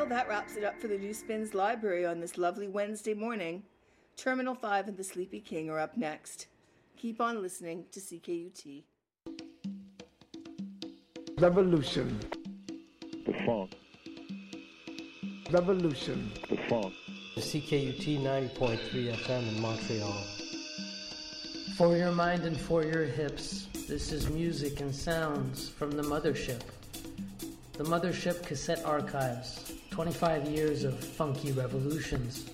Well, that wraps it up for the New Spins Library on this lovely Wednesday morning. Terminal 5 and the Sleepy King are up next. Keep on listening to CKUT. Revolution. The funk. Revolution. The funk. The CKUT 90.3 FM in Montreal. For your mind and for your hips, this is music and sounds from the Mothership. The Mothership Cassette Archives, 25 years of funky revolutions.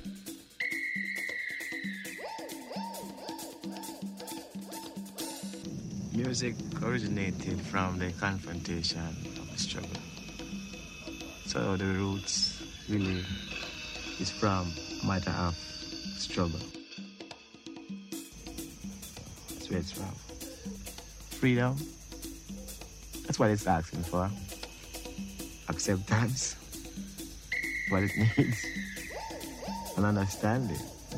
Music originated from the confrontation of the struggle. So the roots really is from a matter of struggle. That's where it's from. Freedom, that's what it's asking for. Acceptance, what it needs. And understanding.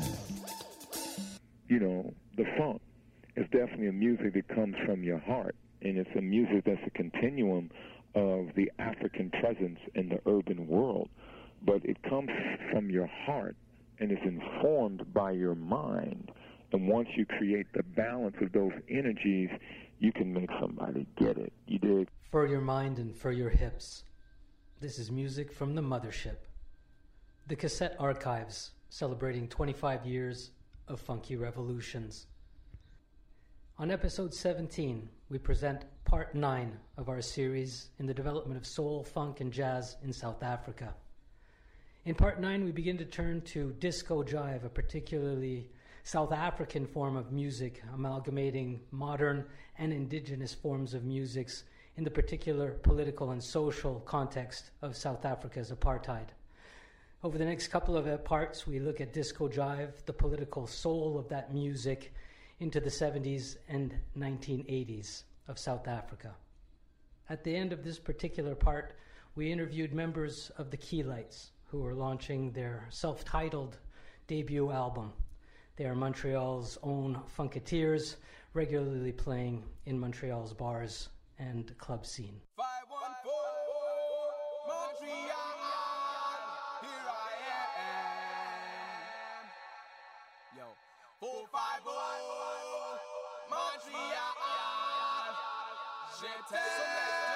You know, the funk is definitely a music that comes from your heart, and it's a music that's a continuum of the African presence in the urban world, but it comes from your heart and is informed by your mind. And once you create the balance of those energies, you can make somebody get it. You dig? For your mind and for your hips. This is music from the Mothership. The Cassette Archives, celebrating 25 years of funky revolutions. On episode 17, we present part 9 of our series in the development of soul, funk, and jazz in South Africa. In part 9, we begin to turn to disco jive, a particularly South African form of music, amalgamating modern and indigenous forms of musics in the particular political and social context of South Africa's apartheid. Over the next couple of parts, we look at disco jive, the political soul of that music, into the 70s and 1980s of South Africa. At the end of this particular part, we interviewed members of the Keylights, who are launching their self-titled debut album. They are Montreal's own Funketeers, regularly playing in Montreal's bars and club scene. 514 Montreal, here I am. Yo, 450 Montreal, je t'aime.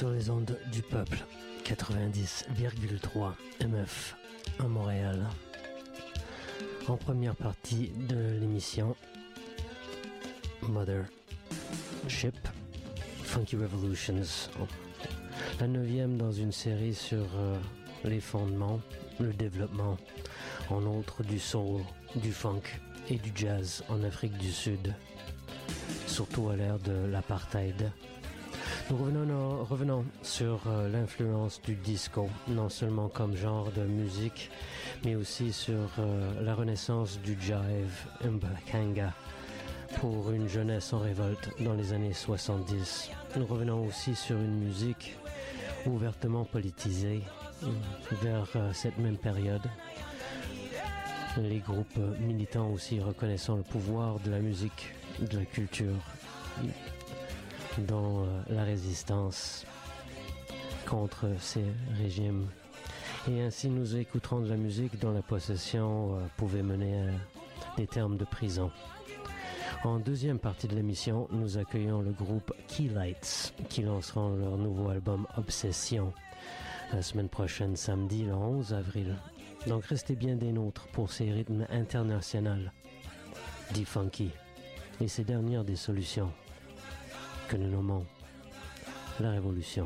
sur les ondes du peuple, 90,3 MF à Montréal. En première partie de l'émission, Mothership, Funky Revolutions, la 9e dans une série sur les fondements, le développement, en outre du soul, du funk et du jazz en Afrique du Sud, surtout à l'ère de l'apartheid. Nous revenons sur l'influence du disco, non seulement comme genre de musique, mais aussi sur la renaissance du jive et mbakanga pour une jeunesse en révolte dans les années 70. Nous revenons aussi sur une musique ouvertement politisée vers cette même période. Les groupes militants aussi reconnaissant le pouvoir de la musique, de la culture, dans la résistance contre ces régimes. Et ainsi nous écouterons de la musique dont la possession pouvait mener à des termes de prison. En deuxième partie de l'émission, nous accueillons le groupe Keylights qui lanceront leur nouveau album Obsession la semaine prochaine, samedi le 11 avril. Donc restez bien des nôtres pour ces rythmes internationaux, dit funky, et ces dernières des solutions que nous nommons la révolution.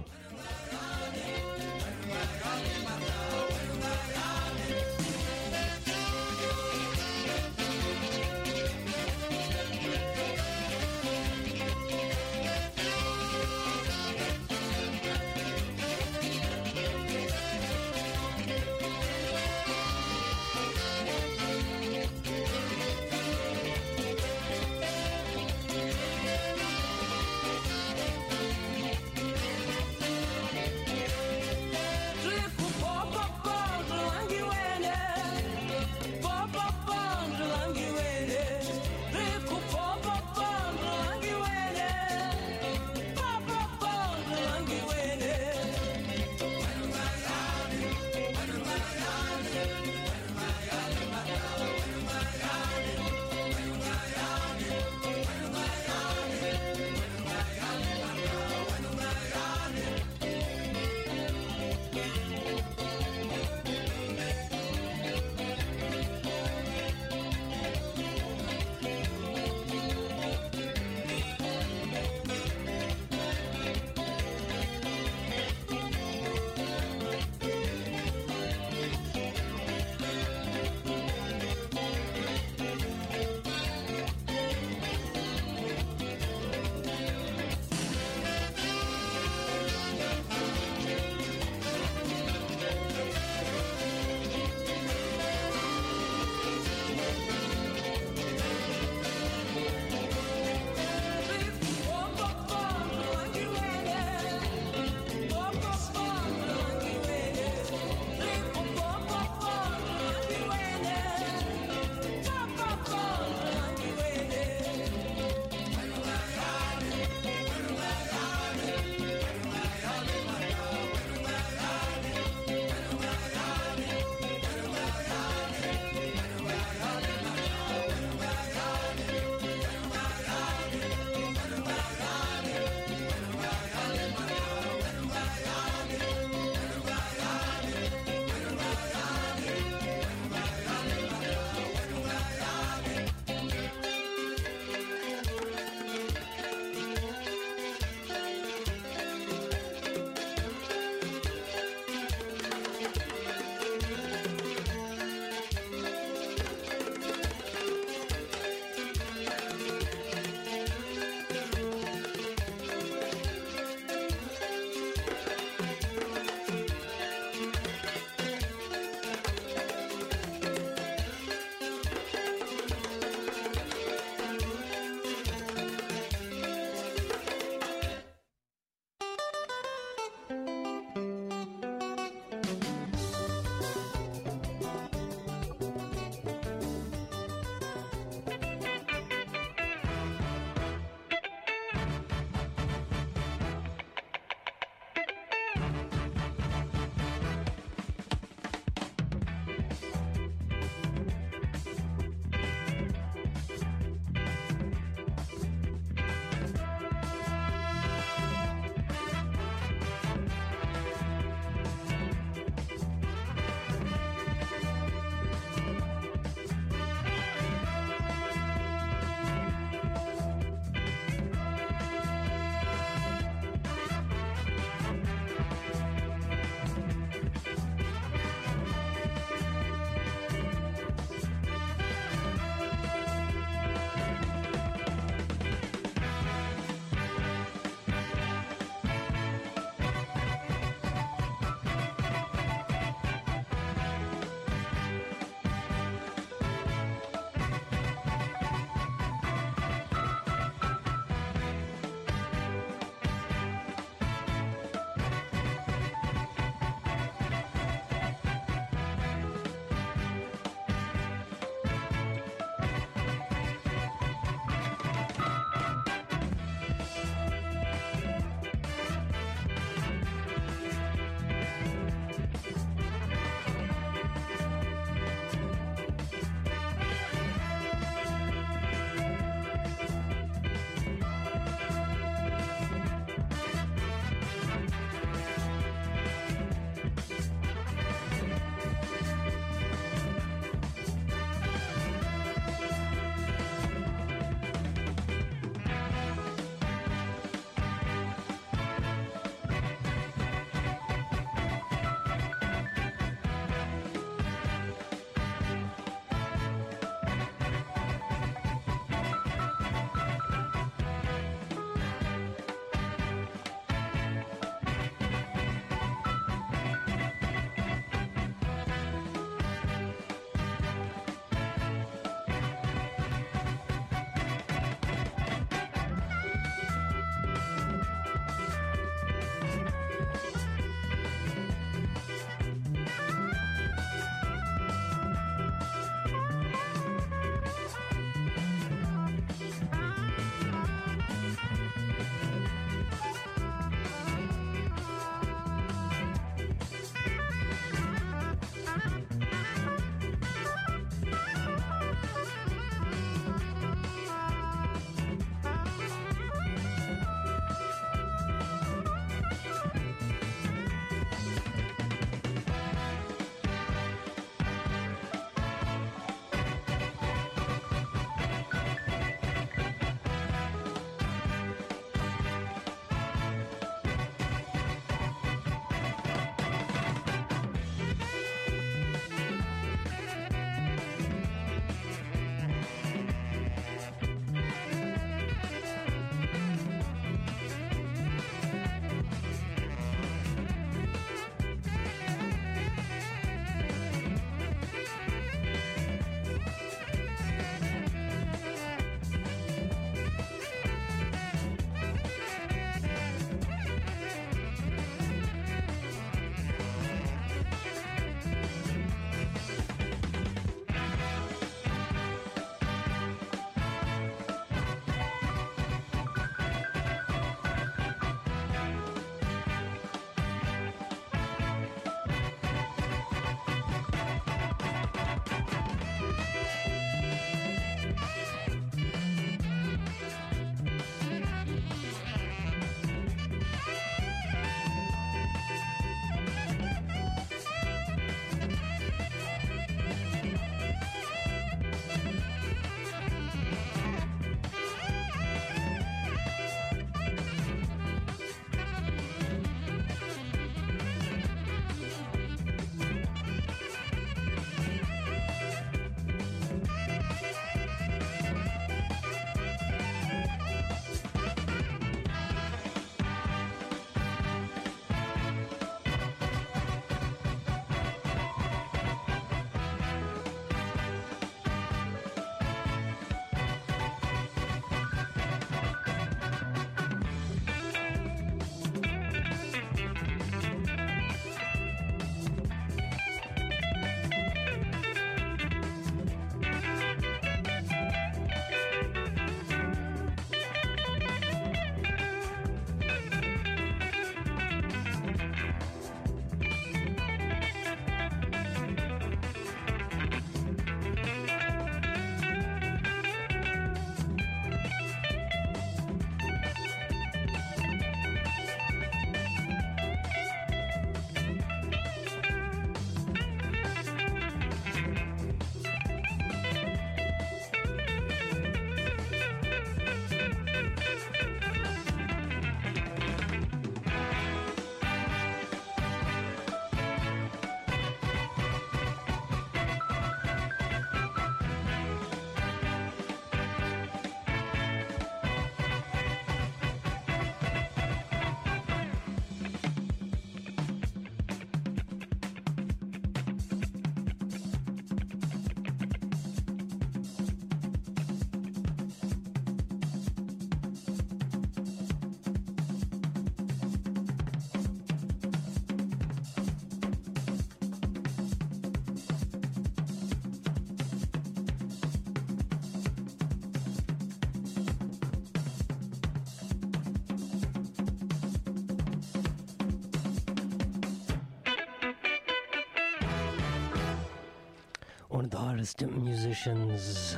one of the hardest musicians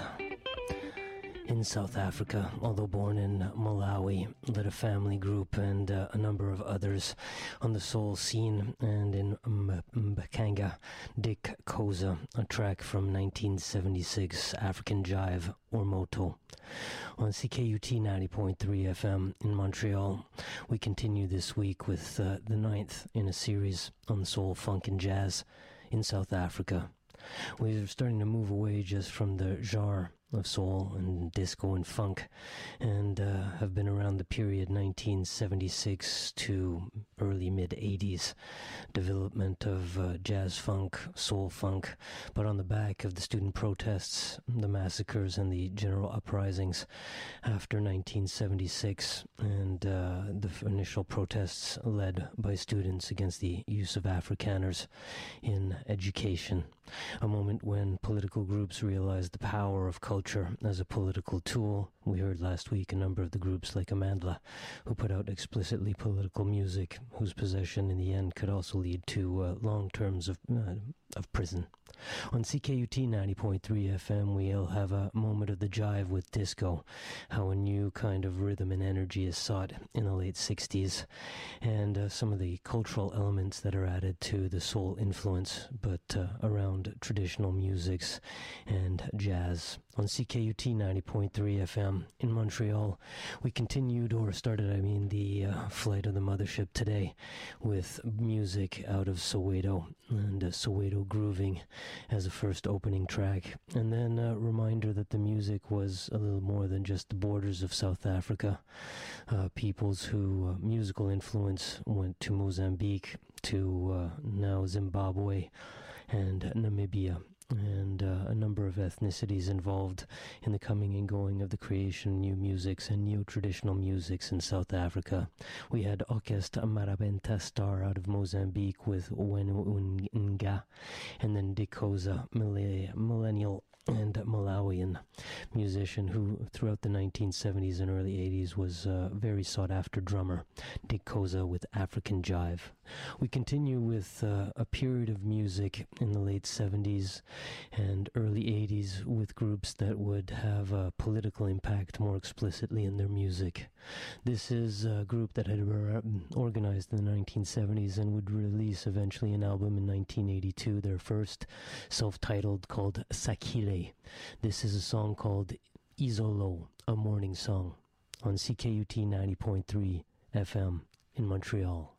in South Africa, although born in Malawi, led a family group and a number of others on the soul scene, and in Mbakanga, Dick Koza, a track from 1976, African Jive or Moto. On CKUT 90.3 FM in Montreal, we continue this week with the ninth in a series on soul, funk, and jazz in South Africa. We're starting to move away just from the genre of soul and disco and funk, and have been around the period 1976 to early mid-80s development of jazz funk, soul funk, but on the back of the student protests, the massacres, and the general uprisings after 1976, and the initial protests led by students against the use of Afrikaners in education. A moment when political groups realized the power of culture as a political tool. We heard last week a number of the groups like Amandla, who put out explicitly political music, whose possession in the end could also lead to long terms of prison. On CKUT 90.3 FM, we'll have a moment of the jive with disco, how a new kind of rhythm and energy is sought in the late 60s, and some of the cultural elements that are added to the soul influence, but around traditional musics and jazz. On CKUT 90.3 FM in Montreal, we continued, or started, the flight of the mothership today with music out of Soweto, and Soweto Grooving as a first opening track. And then a reminder that the music was a little more than just the borders of South Africa. Peoples who musical influence went to Mozambique, to now Zimbabwe and Namibia, and a number of ethnicities involved in the coming and going of the creation of new musics and neo-traditional musics in South Africa. We had Orchestra Marabenta Star out of Mozambique with Wenu Nga, and then Dick Koza, millennial and Malawian musician who throughout the 1970s and early 80s was a very sought-after drummer, Dick Koza with African Jive. We continue with a period of music in the late 70s and early 80s with groups that would have a political impact more explicitly in their music. This is a group that had organized in the 1970s and would release eventually an album in 1982, their first, self-titled, called Sakile. This is a song called Izolo, a morning song, on CKUT 90.3 FM in Montreal.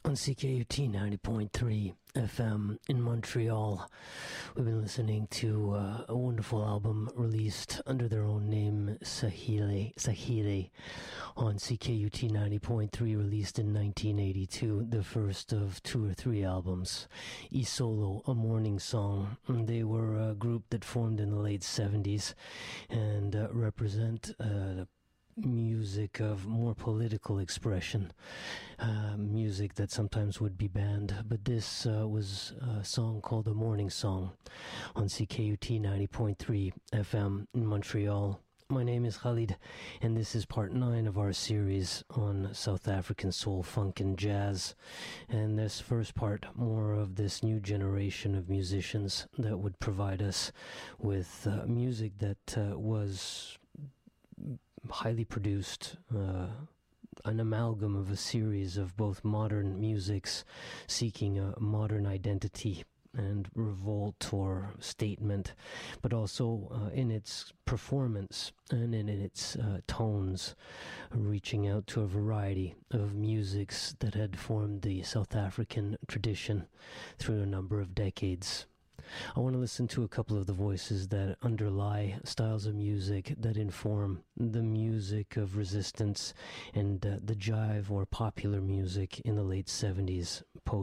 on CKUT 90.3 FM in Montreal. We've been listening to a wonderful album released under their own name, Sahile, on CKUT 90.3, released in 1982, the first of 2 or 3 albums. Isolo, A Morning Song. They were a group that formed in the late 70s and represent music of more political expression, music that sometimes would be banned, but this was a song called A Morning Song on CKUT 90.3 FM in Montreal. My name is Khalid, and this is part 9 of our series on South African soul, funk, and jazz. And this first part, more of this new generation of musicians that would provide us with music that was highly produced, an amalgam of a series of both modern musics seeking a modern identity and revolt or statement, but also in its performance and in its tones, reaching out to a variety of musics that had formed the South African tradition through a number of decades. I want to listen to a couple of the voices that underlie styles of music that inform the music of resistance and the jive or popular music in the late 70s,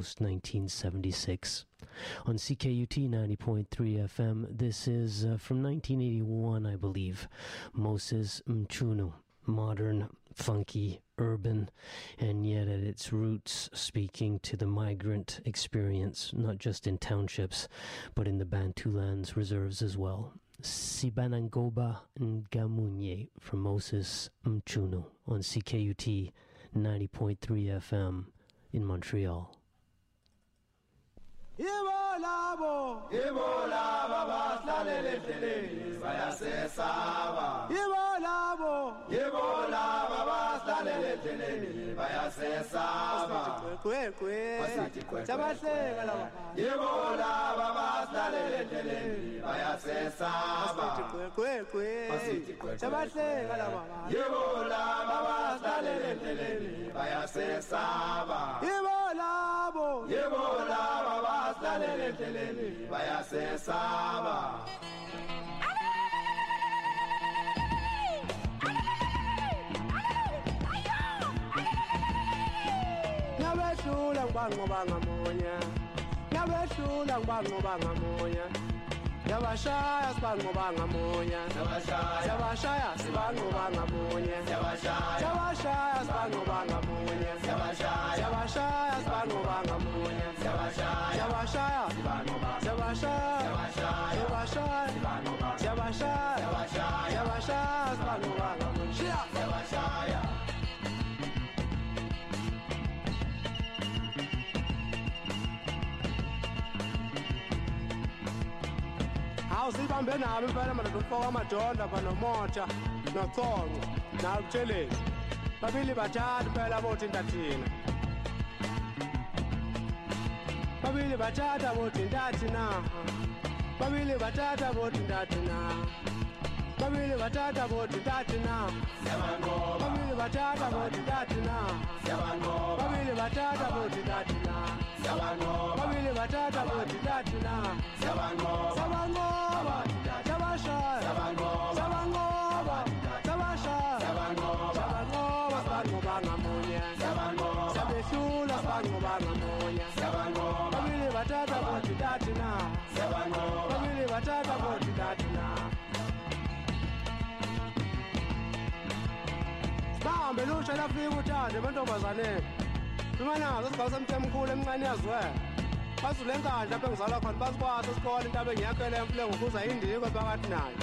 post-1976. On CKUT 90.3 FM, this is from 1981, I believe, Moses Mchunu, modern, funky, urban, and yet at its roots speaking to the migrant experience, not just in townships, but in the Bantu lands reserves as well. Sibanangoba Ngamunye from Moses Mchunu on CKUT 90.3 FM in Montreal. Ibolabo baslalele endleleni bayasesaba. Ibolabo baslalele endleleni bayasesaba. Jabahleka laba. Ibolabo baslalele endleleni bayasesaba. Jabahleka laba. Ibolabo baslalele endleleni bayasesaba. Ibolabo baslalele endleleni bayasesaba. Nabeshula ngibanqoba ngamunye, nabeshula ngibanqoba ngamunye, yabashaya sibanqoba ngamunye, yabashaya sibanqoba ngamunye, yabashaya sibanqoba ngamunye, yabashaya sibanqoba ngamunye, yabashaya sibanqoba, yabashaya sibanqoba ngamunye, yabashaya. Awusibambe nabo impela manje ukufaka amajonda pha nomotha nocongo nakutshelezi babili bathathu phela bothinta thina babili bathatha bothinta thina babili bathatha bothinta thina babili bathatha bothinta thina babili bathatha bothinta thina babili bathatha bothinta thina babili bathatha bothinta thina sabangoba jabashaya sabangoba jabashaya sabangoba sabangoba ngamunye sabehlula sabangoba ngamunye babili bathatha bothinta thina babili bathatha bothinta thina. Sihambe lusha lafika uthande emantombazaneni imanazo sigaba semthemkhulu emncane yaziwe bazule nkandla lapho engizalwa khona basikwazi isikole into abengiyakhele emfule ngokuza indiko phakathi nayo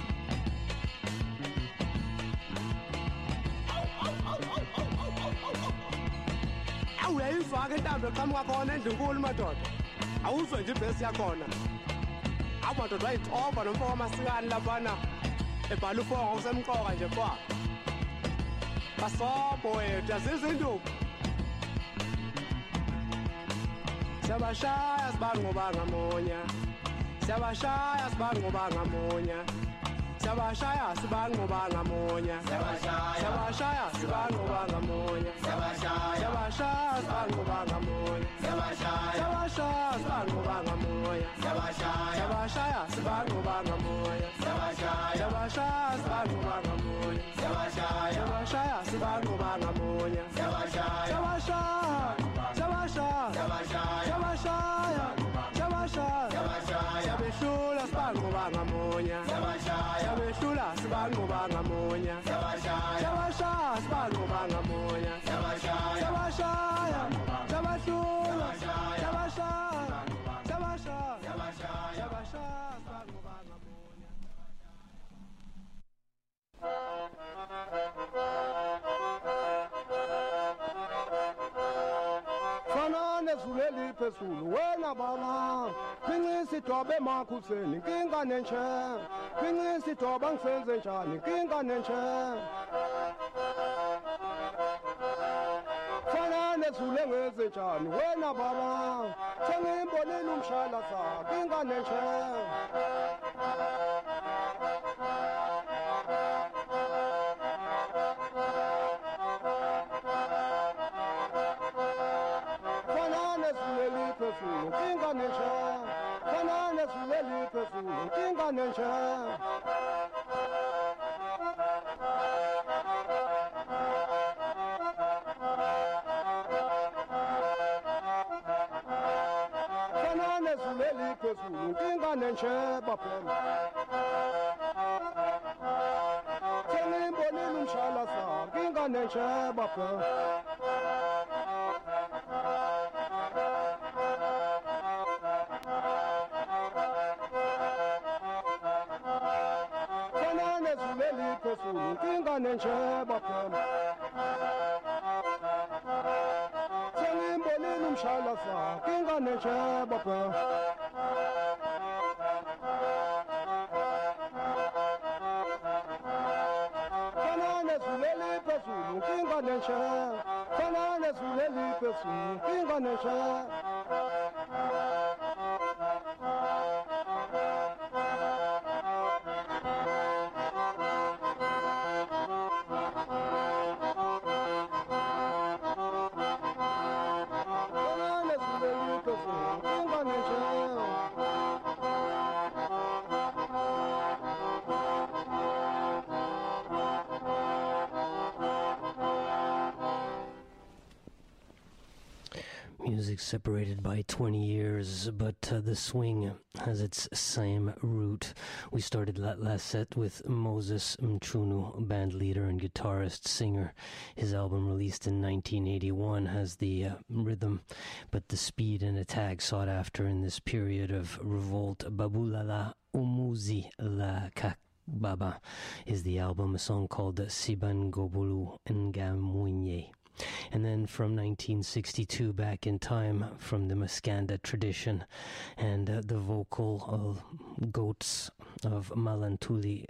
awuyayifaka intambo eqhamuka khona endlunkulu madoda awuzwe nje ibhesi yakhona amadoda wayixova nomfo wamasikani laphana ebhala ufongo kusemqoka nje kwa basobho wethu yazizwa induku Siyabashaya sibanqoba ngamunye Siyabashaya sibanqoba ngamunye Siyabashaya sibanqoba ngamunye Siyabashaya sibanqoba ngamunye Siyabashaya sibanqoba ngamunye Shabashaya, Shabeshula Spango Bangamonia, Shabeshula Spango Bangamonia, Shabasha Spango Bangamonia, Shabashaya, Shabashula, Shabasha, Spango Bangamonia. Fanane zuleli phezulu wena baba Kwinxisi dobe makhuseni inkinga nentshe Kwinxisi doba ngisenze njani inkinga nentshe Fanane zule ngenze njani wena baba Sengimbonile umshala sakhe inkinga nentshe Kinga nentshe, fanane zuleli phezulu, kinga nentshe. Fanane zuleli phezulu, kinga nentshe baphela. Sengimbonile umshala sakhe, kinga nentshe baphela. Kinga nentshe baphela Sengimbonile umshala sakhe kinga nentshe baphela Fanane zuleli phezulu kinga nentshe Fanane zuleli phezulu kinga nentshe Music separated by 20 years, but the swing has its same root. We started that last set with Moses Mchunu, band leader and guitarist, singer. His album released in 1981 has the rhythm, but the speed and attack sought after in this period of revolt. Babulala Umuzi La Baba is the album, a song called Siban Gobulu Ngamunye. And then from 1962, back in time, from the Maskanda tradition and the vocal goats of Malantini,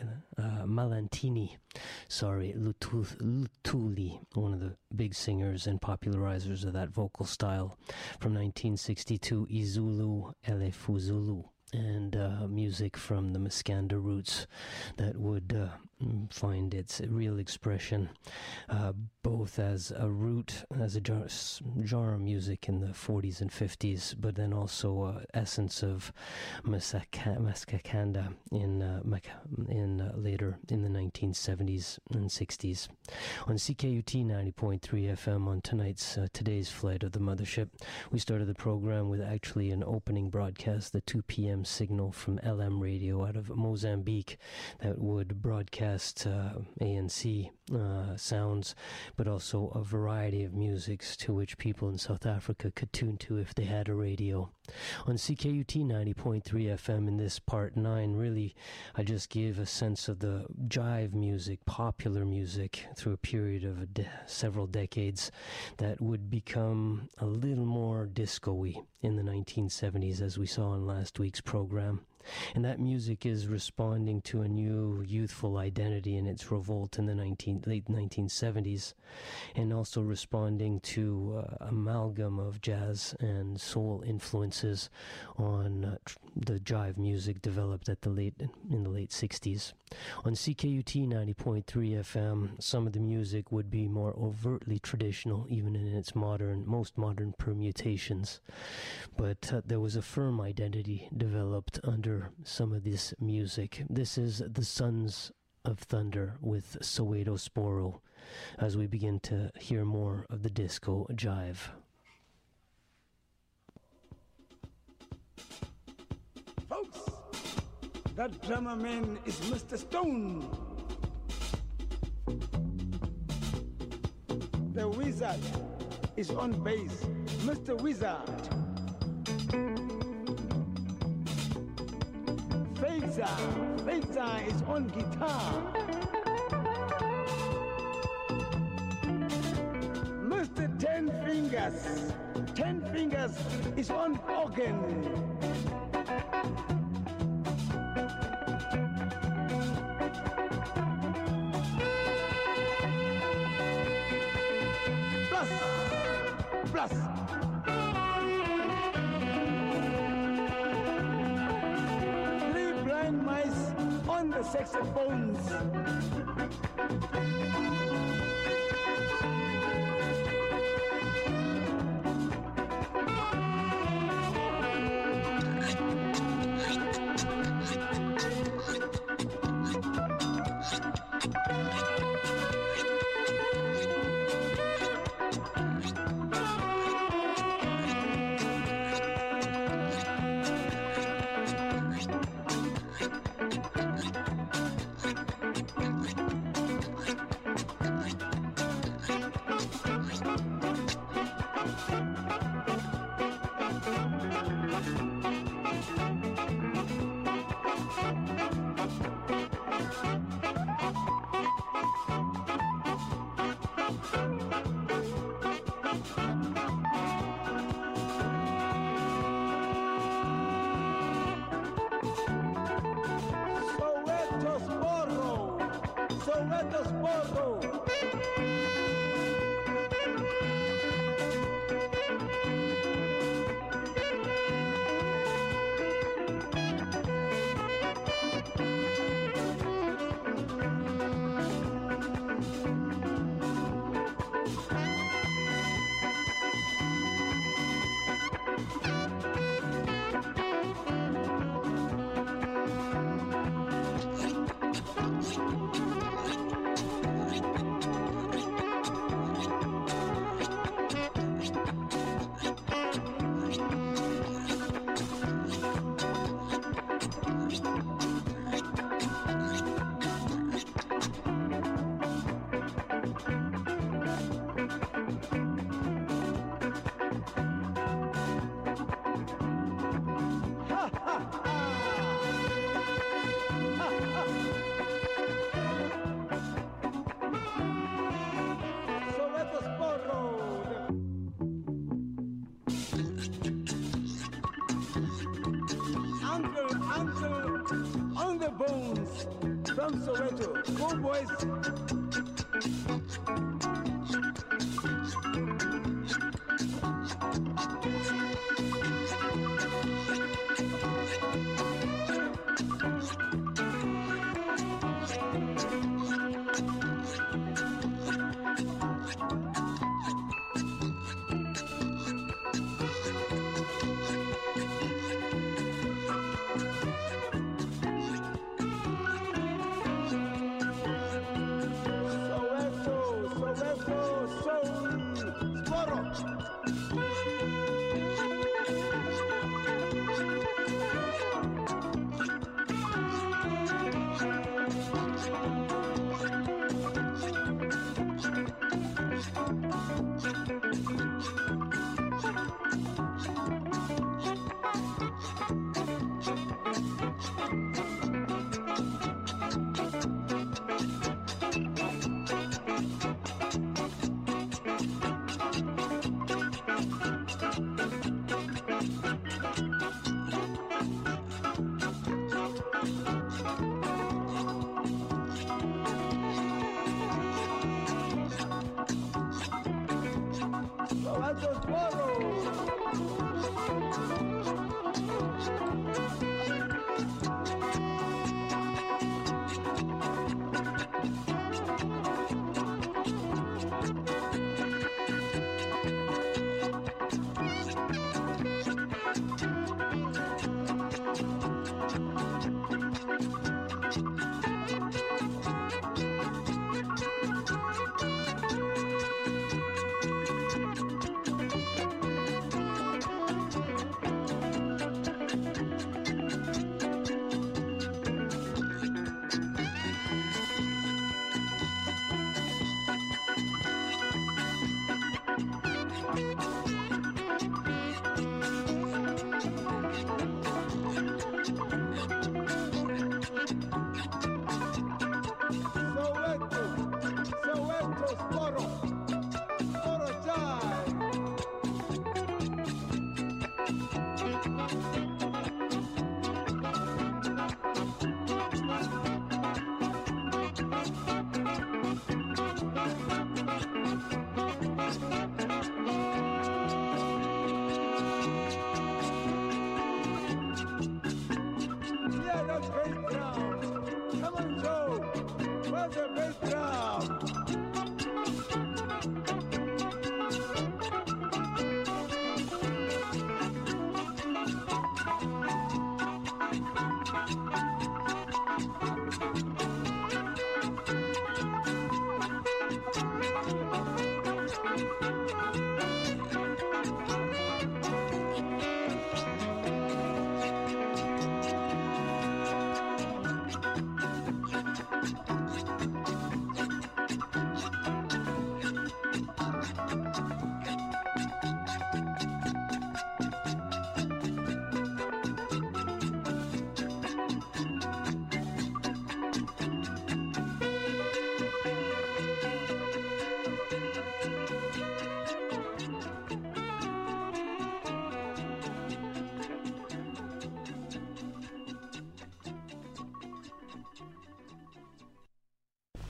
Lutuli, one of the big singers and popularizers of that vocal style. From 1962, Izulu Elefuzulu. And music from the Maskanda roots that would find its real expression both as a root, as a genre of music in the 40s and 50s, but then also essence of Maskakanda in later in the 1970s and 60s. On CKUT 90.3 FM on today's flight of the Mothership, we started the program with actually an opening broadcast, the 2 p.m. signal from LM Radio out of Mozambique that would broadcast ANC sounds, but also a variety of musics to which people in South Africa could tune to if they had a radio. On CKUT 90.3 FM in this part 9, really, I just gave a sense of the jive music, popular music, through a period of several decades that would become a little more disco-y in the 1970s, as we saw in last week's program. And that music is responding to a new youthful identity in its revolt in the late 1970s, and also responding to amalgam of jazz and soul influences on the jive music developed in the late 60s. On CKUT 90.3 FM, some of the music would be more overtly traditional, even in its most modern permutations. But there was a firm identity developed under some of this music. This is the Sons of Thunder with Soweto Sporo, as we begin to hear more of the disco jive. Folks, that drummer man is Mr. Stone. The wizard is on bass, Mr. Wizard. Faiza is on guitar. Mr. Ten Fingers is on organ. Plus. Three blind mice on the saxophones. On the bones from Soweto. Go boys.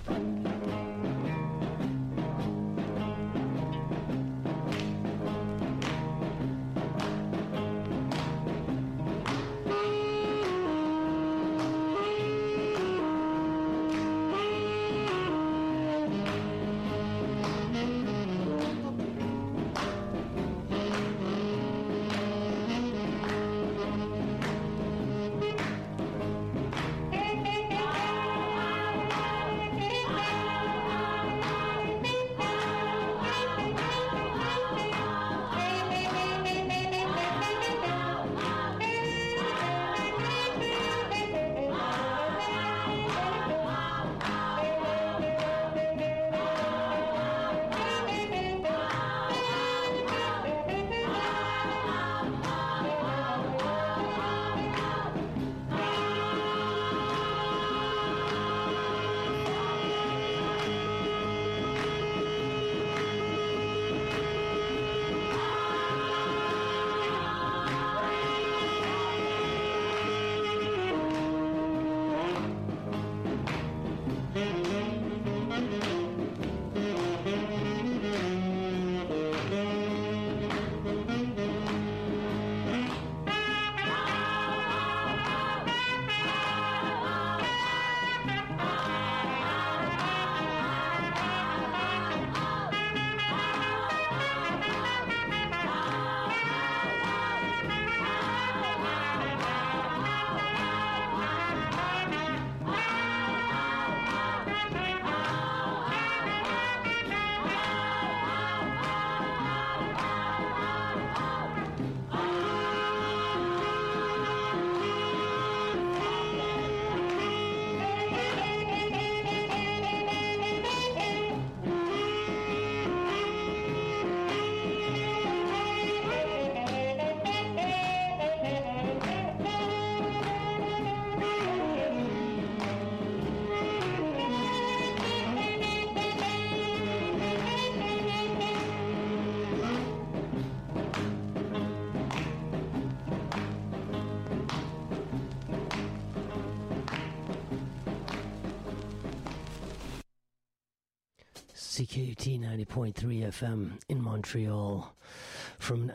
CKUT 90.3 FM in Montreal from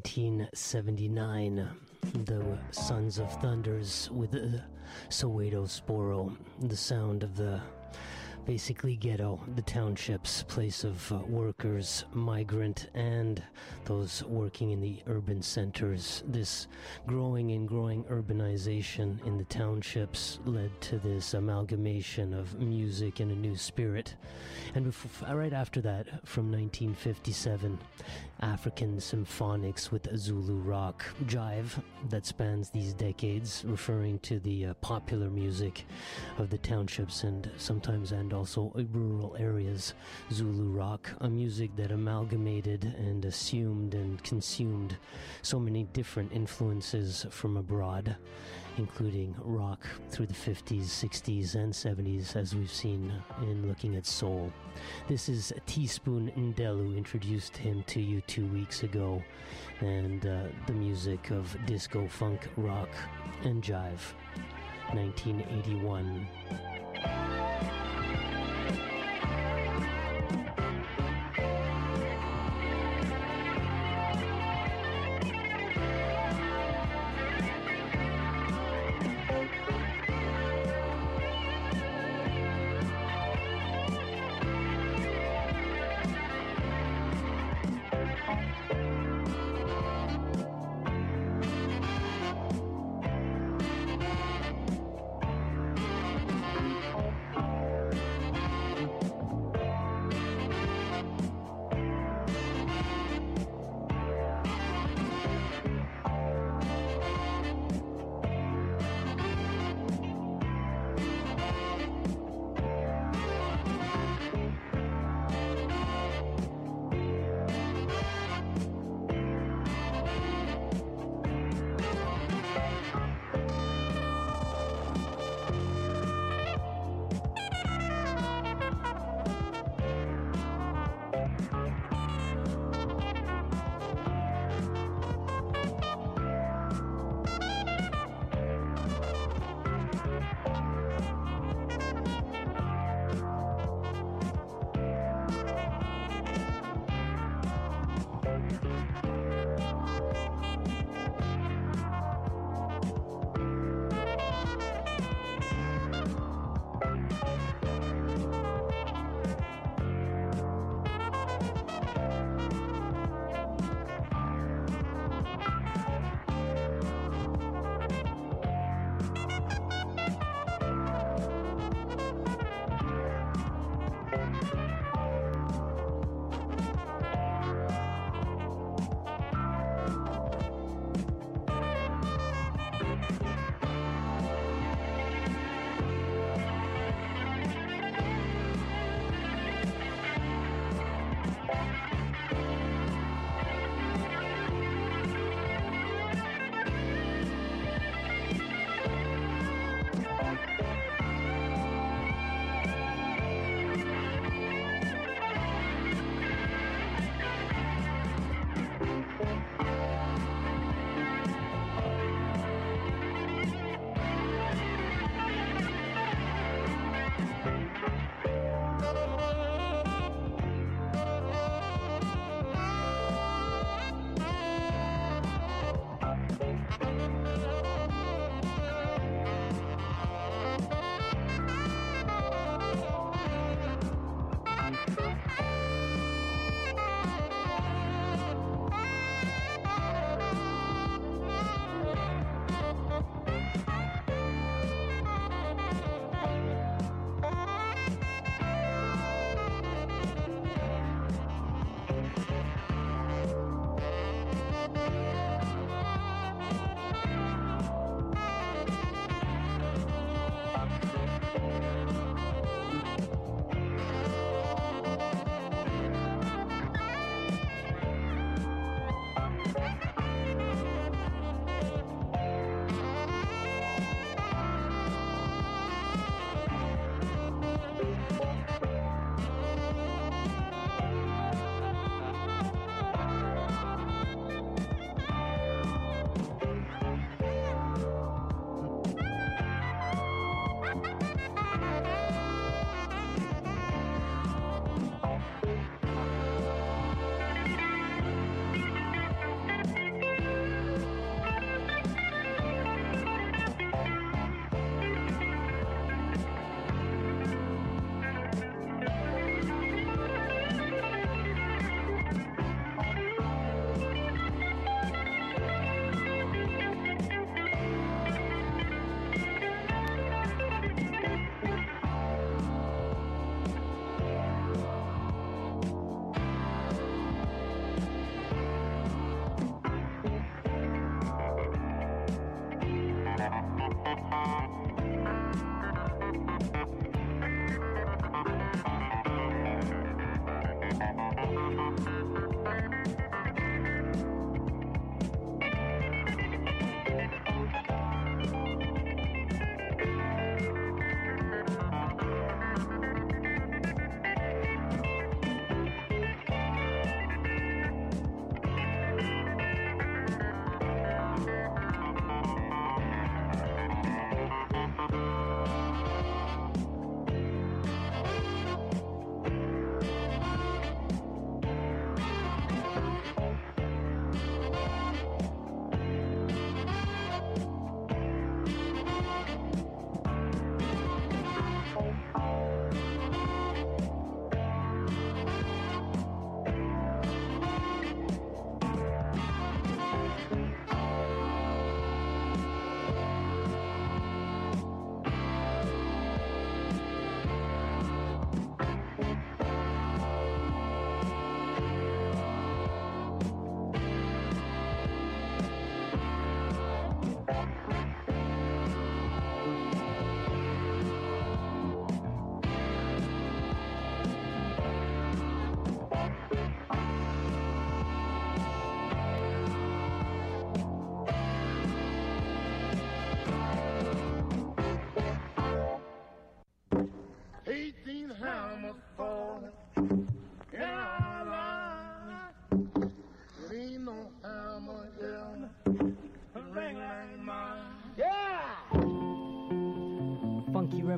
1979. The Sons of Thunders with Soweto Sporo, the sound of the basically ghetto, the township's place of workers, migrant, and those working in the urban centers. This growing urbanization in the townships led to this amalgamation of music and a new spirit. And right after that, from 1957, African symphonics with Zulu rock, jive, that spans these decades, referring to the popular music of the townships and sometimes and also rural areas. Zulu rock, a music that amalgamated and assumed and consumed so many different influences from abroad, including rock through the 50s, 60s, and 70s, as we've seen in looking at soul. This is Teaspoon Ndelu, introduced him to you 2 weeks ago, and the music of disco, funk, rock, and jive, 1981.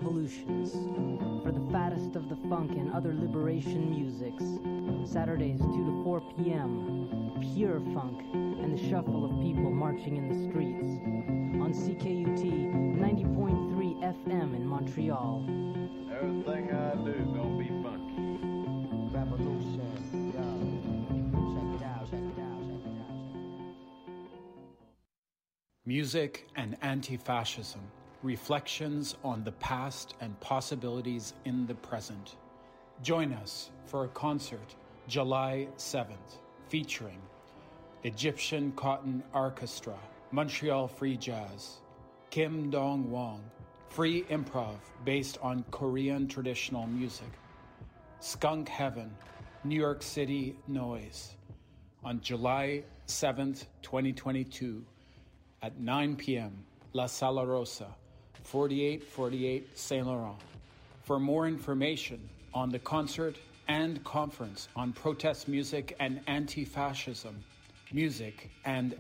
Revolutions, for the fattest of the funk and other liberation musics. Saturdays 2 to 4 p.m. Pure funk and the shuffle of people marching in the streets. On CKUT 90.3 FM in Montreal. Everything I do is gonna be funky. Revolution, yo. Check it out, check it out, check it out. Music and Anti-Fascism, Reflections on the Past and Possibilities in the Present. Join us for a concert July 7th, featuring Egyptian Cotton Orchestra, Montreal Free Jazz, Kim Dong-Wong, free improv based on Korean traditional music, Skunk Heaven, New York City Noise, on July 7th, 2022, at 9 p.m., La Sala Rosa, 4848 Saint Laurent. For more information on the concert and conference on protest music and anti-fascism, music and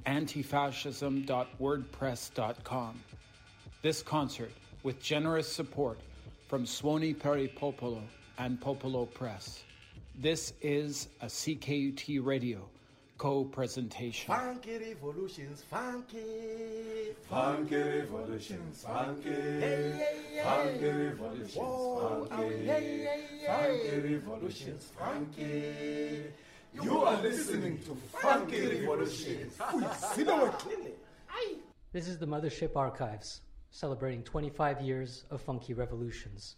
antifascism.wordpress.com. This concert, with generous support from Suoni per il Popolo and Popolo Press. This is a CKUT Radio co-presentation. Funky revolutions, funky. Funky revolutions, funky. Hey, hey, hey. Funky revolutions, funky. Hey, hey, hey. Funky revolutions, funky. You are listening to Funky Revolutions. This is the Mothership Archives, celebrating 25 years of Funky Revolutions.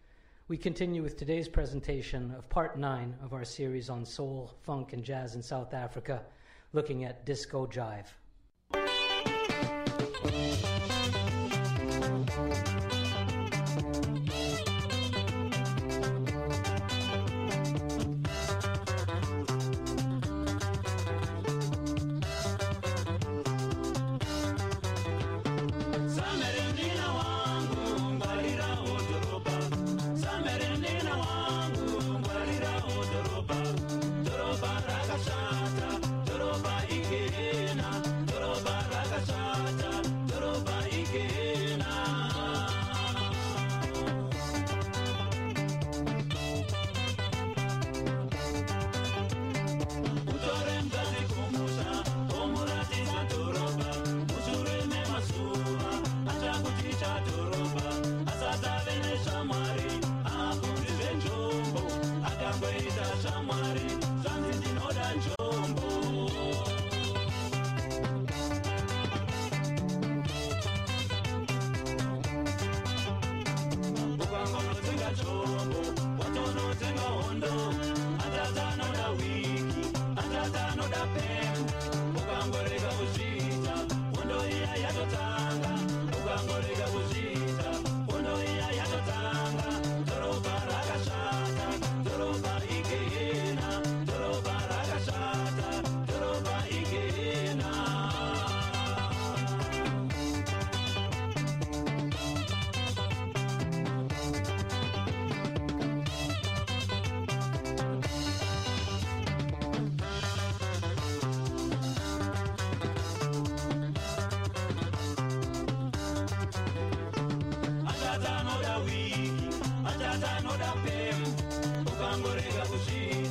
We continue with today's presentation of Part 9 of our series on soul, funk, and jazz in South Africa, looking at disco jive.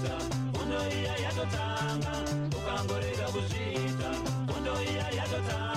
Ukangorega kuzvita, hondo iya yatotanga.